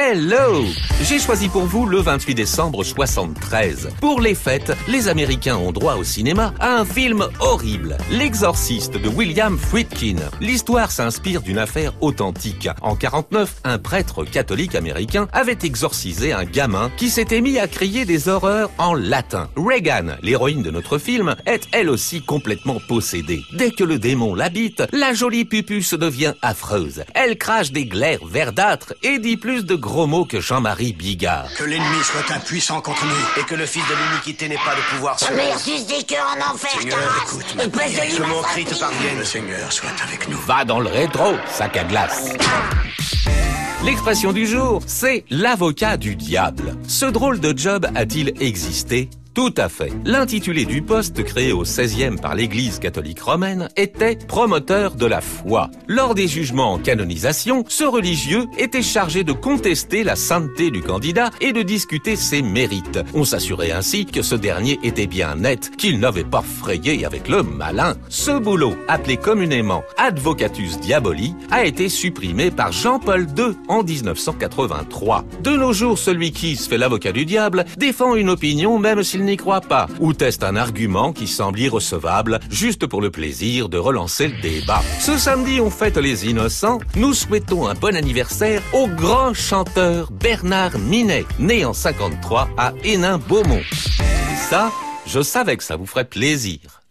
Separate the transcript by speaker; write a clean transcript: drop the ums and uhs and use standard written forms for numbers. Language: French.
Speaker 1: Hello! J'ai choisi pour vous le 28 décembre 73. Pour les fêtes, les Américains ont droit au cinéma à un film horrible, L'Exorciste de William Friedkin. L'histoire s'inspire d'une affaire authentique. En 49, un prêtre catholique américain avait exorcisé un gamin qui s'était mis à crier des horreurs en latin. Regan, l'héroïne de notre film, est elle aussi complètement possédée. Dès que le démon l'habite, la jolie pupuce devient affreuse. Elle crache des glaires verdâtres et dit plus de gros mots que Jean-Marie Bigard.
Speaker 2: Que l'ennemi soit impuissant contre nous.
Speaker 3: Et que le fils de l'iniquité n'ait pas de pouvoir sur nous.
Speaker 4: Versus des cœurs en enfer,
Speaker 2: Seigneur, écoute-moi.
Speaker 3: Que mon cri te parvienne.
Speaker 2: Le Seigneur soit avec nous.
Speaker 1: Va dans le rétro, sac à glace. L'expression du jour, c'est l'avocat du diable. Ce drôle de job a-t-il existé ? Tout à fait. L'intitulé du poste créé au XVIe par l'Église catholique romaine était promoteur de la foi. Lors des jugements en canonisation, ce religieux était chargé de contester la sainteté du candidat et de discuter ses mérites. On s'assurait ainsi que ce dernier était bien net, qu'il n'avait pas frayé avec le malin. Ce boulot, appelé communément Advocatus Diaboli, a été supprimé par Jean-Paul II en 1983. De nos jours, celui qui se fait l'avocat du diable défend une opinion même s'il n'y croit pas, ou teste un argument qui semble irrecevable, juste pour le plaisir de relancer le débat. Ce samedi, on fête les innocents. Nous souhaitons un bon anniversaire au grand chanteur Bernard Minet, né en 53 à Hénin-Beaumont. Et ça, je savais que ça vous ferait plaisir.